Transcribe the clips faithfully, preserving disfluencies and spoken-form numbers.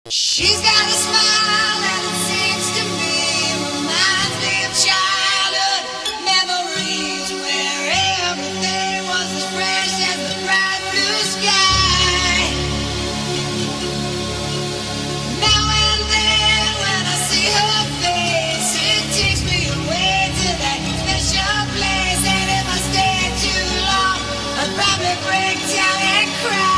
She's got a smile that it seems to me reminds me of childhood memories where everything was as fresh as the bright blue sky. Now and then when I see her face, it takes me away to that special place. And if I stay too long, I'll probably break down and cry.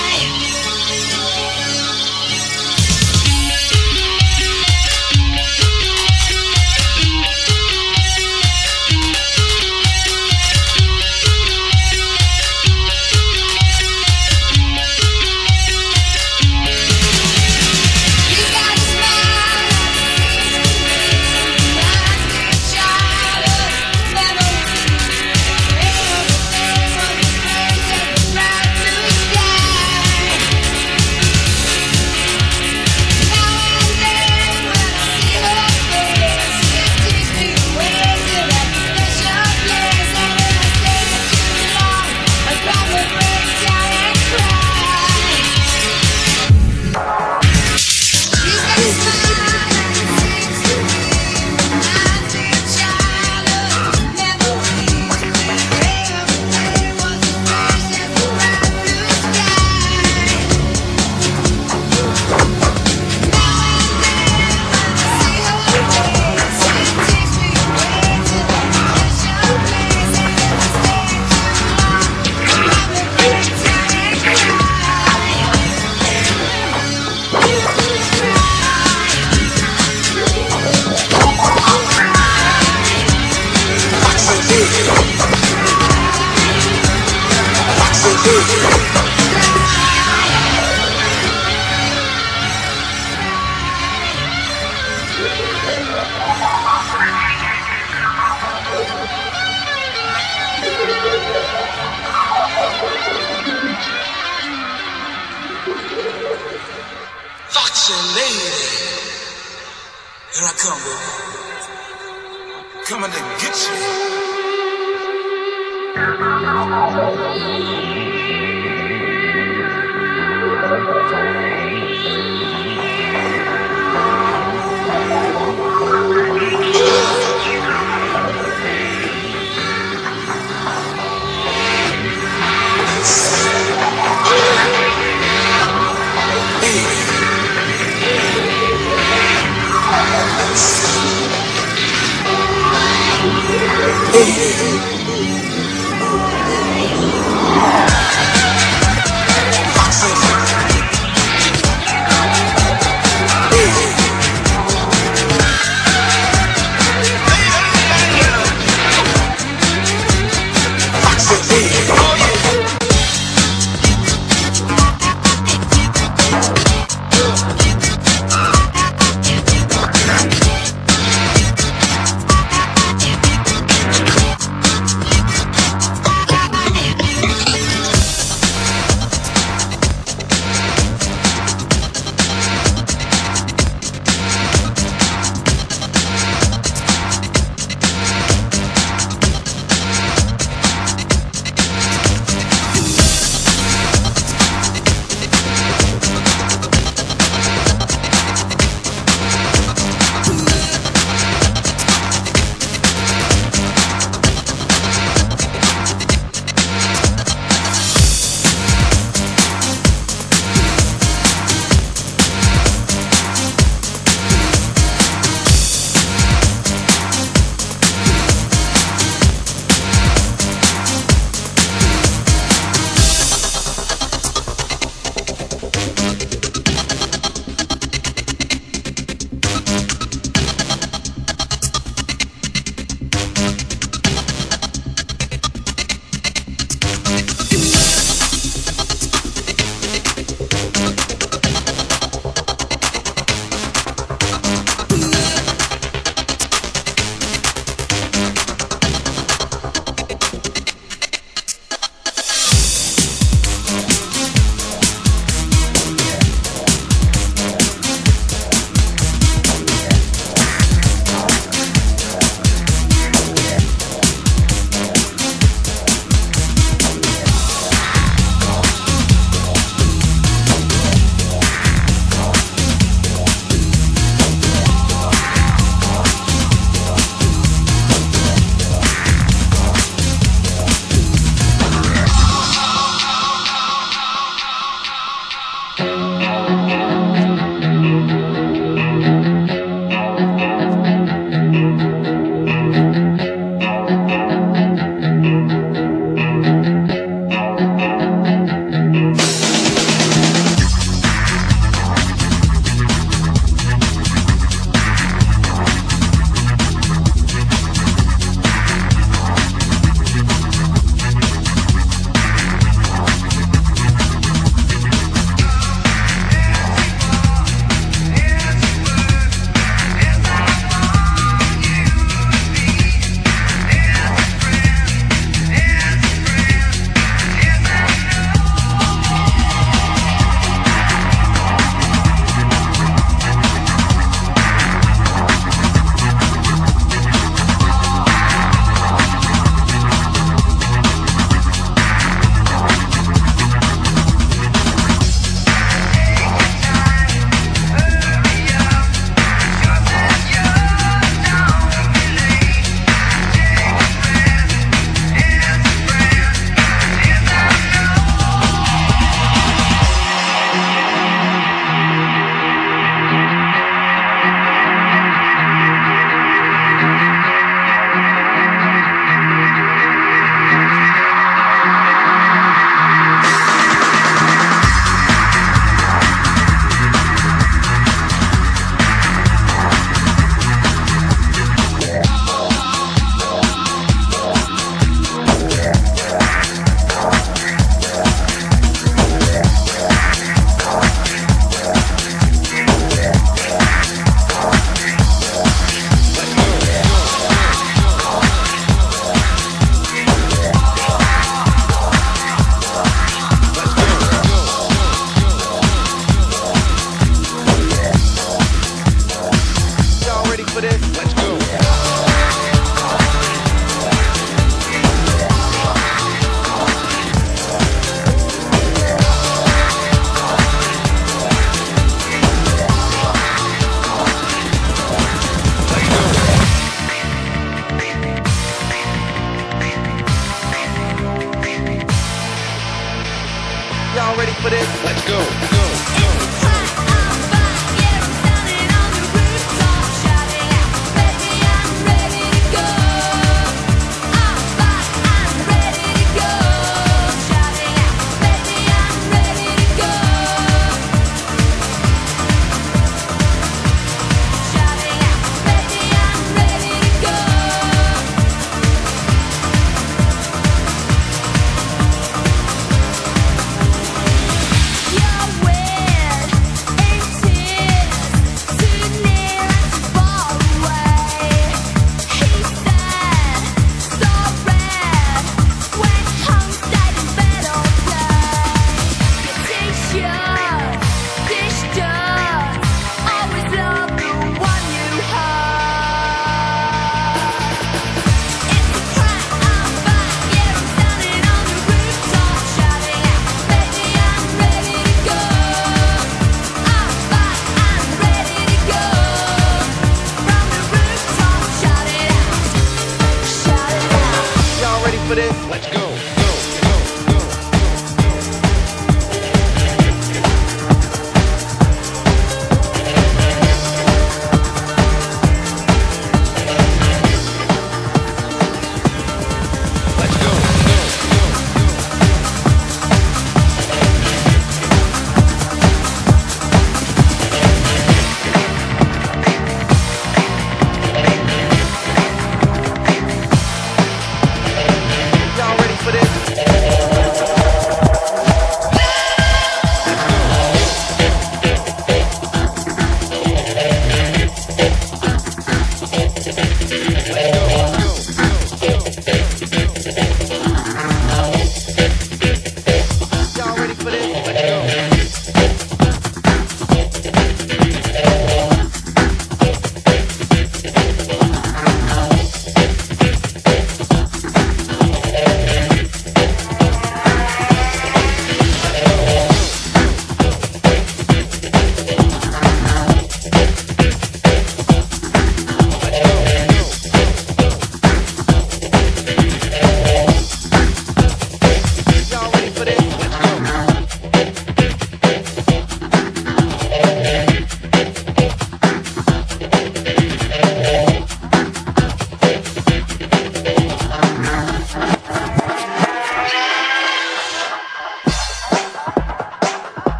Foxy lady, here I come, baby. Coming to get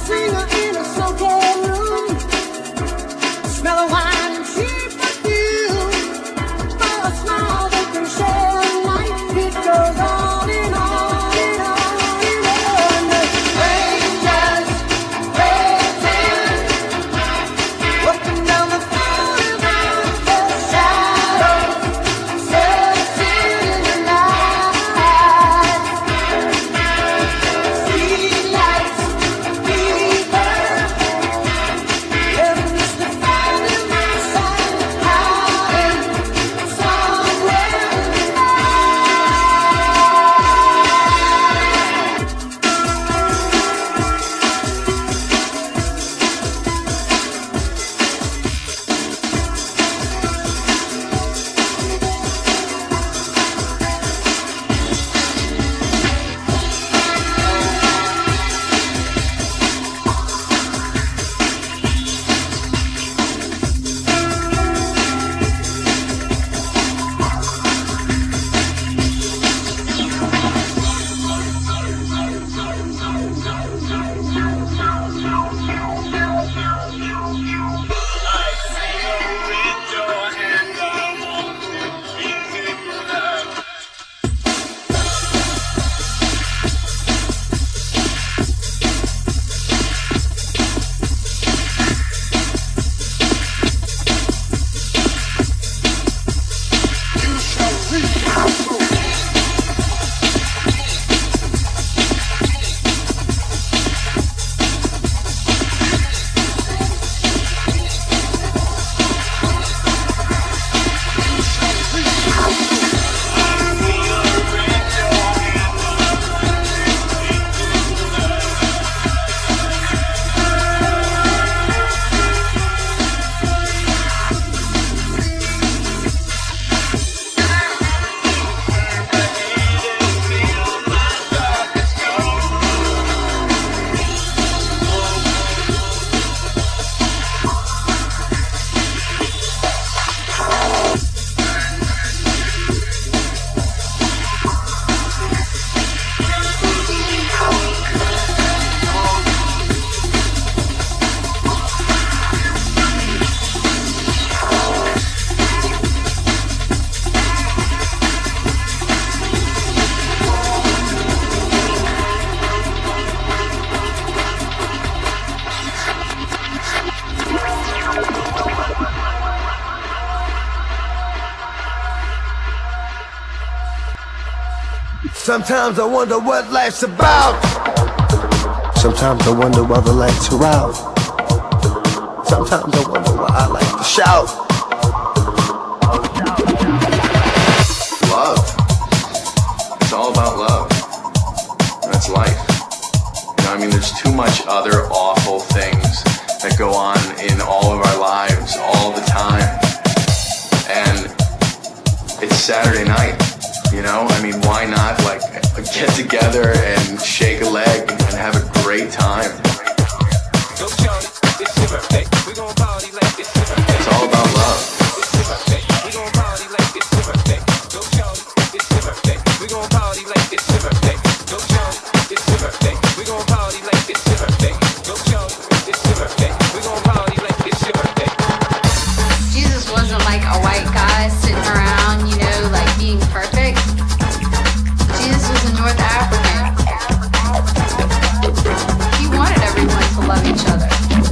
Sometimes I wonder what life's about. Sometimes I wonder why the lights are out. Sometimes I wonder why I like to shout. Love. It's all about love. That's life. You know, I mean, there's too much other awful things that go on in all of our lives all the time. And it's Saturday night. You know, I mean, why not, like, get together and shake a leg and have a great time? It's all about love. Jesus wasn't like a white guy sitting around, you know, like being perfect. Jesus was a North African. He wanted everyone to love each other.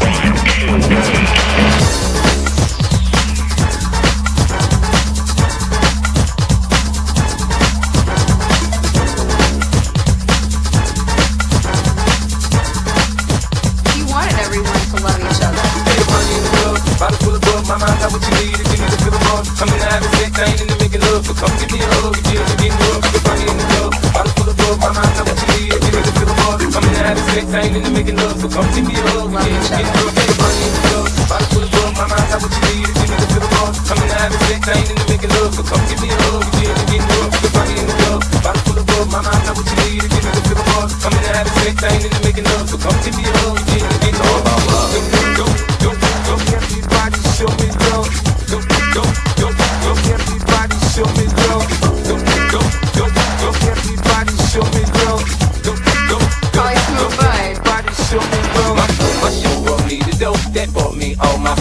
He wanted everyone to love each other. Bottle full of love, my mind got what you need. If you need to feel the love, come in and have a sex, I ain't into making love. So come give me a hug, if you're getting love, you can find me in the club. Bottle full of love, my mind got what you need. If you need to feel the love, come in and have a sex, I ain't into making love. So come give me a hug, if you're getting love, you can find me in the club. Bottle full of love, my mind got what you need. If you need to feel the love, come in and have a sex, I ain't into making love. So come give me a hug, if you're getting love, you can find me in the club. Bottle full of love, my mind got what you need. If you need to feel the love, come in and have a sex, I ain't into making love. So come give me a hug, if you're getting love. All about love. Go, go, go, go, everybody show me love. Go, go, go, go, everybody show me love. Go, go, go, go, everybody show me love. Go, go, go, Probably smooth go, vibe. everybody show me love.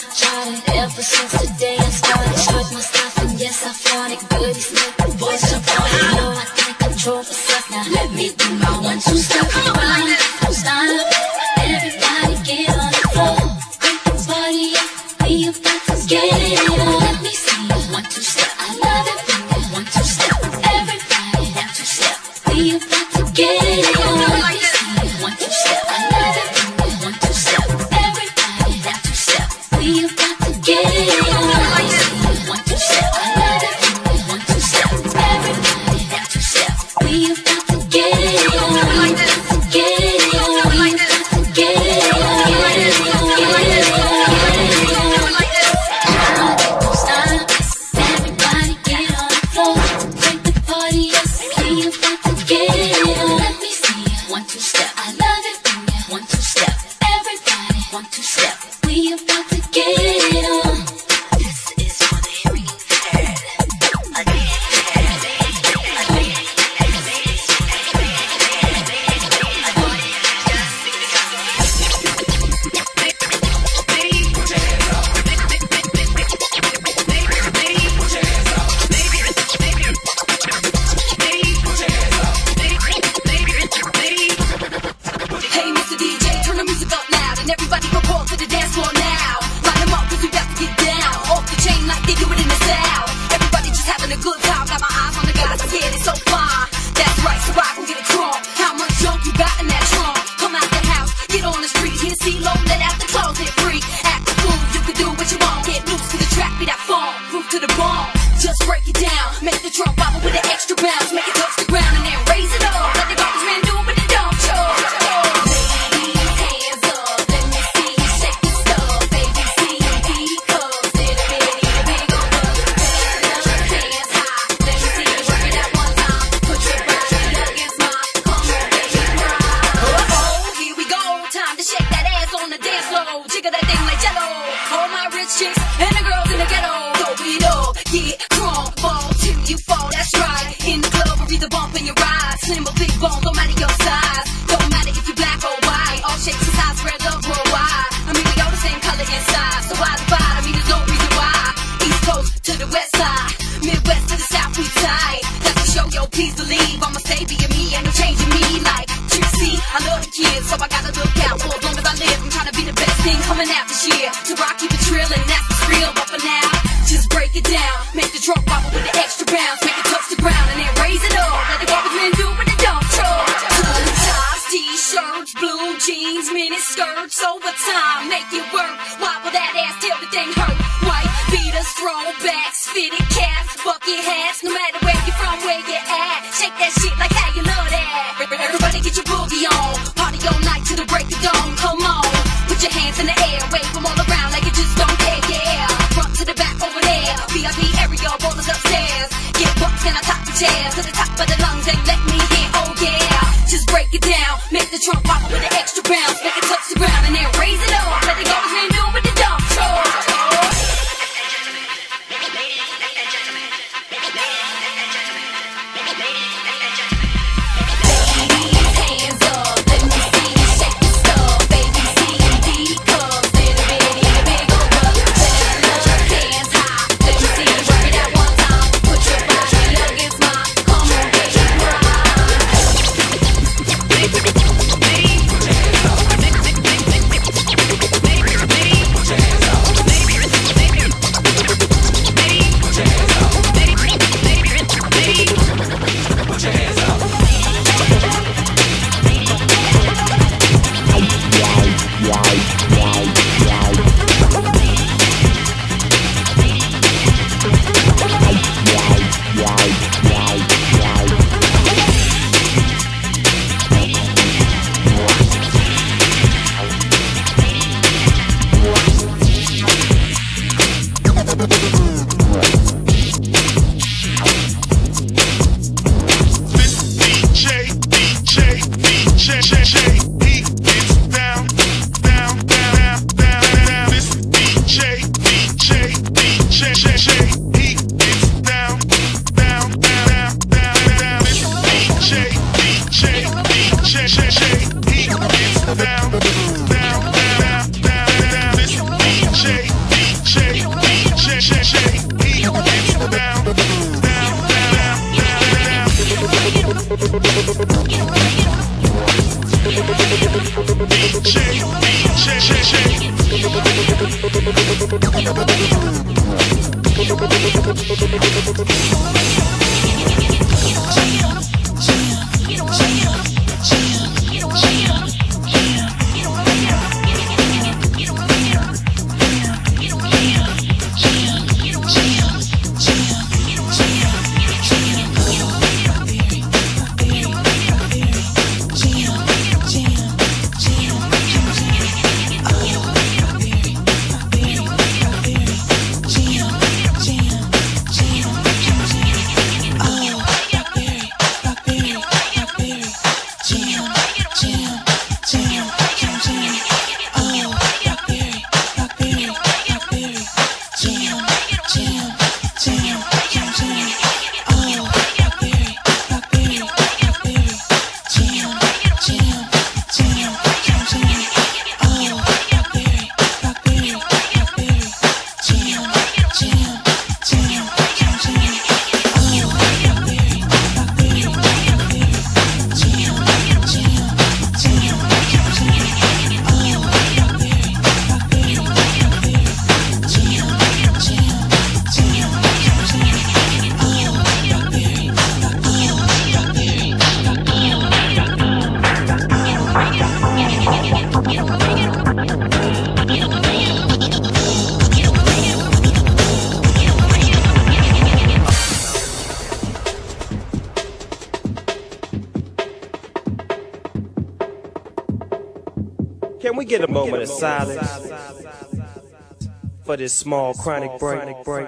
Ever since the day I started, short my stuff and yes I flaunt it. Goody smoke, the boys jump on it. You know I can't control myself now. Let me do my one two step. Come on, don't stop. Everybody get on the floor. Break the party up. We about to get it on. Let me see you one two step. I love it when you one two step. Everybody one two step. We about to get it on. Let me see you one two step. I love it when you one two step. Everybody one two step. We about to get it on. Let me see you one two step. I love it when you one two step. Everybody one two step. We about to get it on. We about to get it on. We about to get it on. Get it on. Get it on. Don't stop. Everybody get on the floor. Break the party up. We about to get it on. Let me see you one two step. I love it when you one two step. Everybody one two step. We about to get it on. This is for the hearing head. Hey, Mister D J, turn the music up loud and everybody report to the dance floor now. Line them up 'cause we got to get down. Off the chain like they do it in the South. Everybody just having a good time. Got my eyes on the guys, yeah, it's so fine. That's right, so I can get it crunk. How much junk you got in that trunk? Come out the house, get on the street, hit C-Lo, let out the closet free. Act the fool, you can do what you want. Get loose to the track, be that funk, move to the ball. Just break it down, make the trunk wobble with an extra bounce. Make it touch the ground and then raise it up. Let the garbage man do it with the dump truck. Hands up, let me see you shake the stuff. Baby, see you because little bitty, big on the hands high. Let me see you work it out one time. Put your body against mine. Come on, baby, ride. Uh-oh, here we go. Time to shake that ass on the dance floor. Jiggle that thing like jello. All my rich chicks and the girls in the ghetto. Throw it up, get drunk, fall till you fall. That's right. In the club or either bump in your ride. Slim or big bone, don't matter your size. Don't matter if you're black or white. All shapes and sizes, spread love worldwide. I mean, we all the same color inside. So why divide? I mean, there's no reason why. East Coast to the west side. Midwest to the south, we tight. That's to show, yo, please believe. I'm a savior, me, and no changing me. Like Trixie, I love the kids, so I gotta look out for as long as I live. I'm trying to be the best thing coming out this year. So I keep it trillin', that's what's real. But for now, just break it down. Make the trunk wobble with the extra bounce. Make it touch the ground and then raise it up. Let the garbage men do it with the dump truck. Blue tops, t-shirts, blue jeans, mini skirts, overtime. Make it work. Wobble that ass till the thing hurt. White beaters, throwbacks, fitted caps, bucket hats. No matter where you're from, where you at. Shake that shit like how you love that. Everybody get your boogie on. Party all night till the break of dawn. Come on. Put your hands in the air. Wave them all around like you just don't care, yeah. Front to the back over there. V I P area, rollers upstairs. Get bucks and I top the chairs. To the top of the lungs and let me hear, oh yeah. Just break it down. Make the trunk wobble with an extra bounce. Make it touch the ground and then raise it up. Let the garbage man do it with the dump truck. Hands up, let me see you shake the stuff. Baby, see you because little bitty, big on the hands high. Let me see you work it out one time. Put your body against mine. Come on, baby, ride. Can we get a moment of silence for this small chronic break?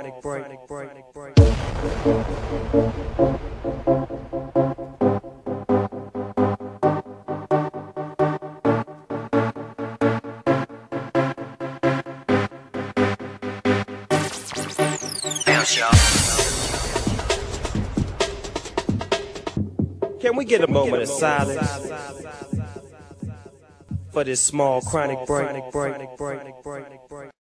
Can we get a moment of silence for this small chronic break?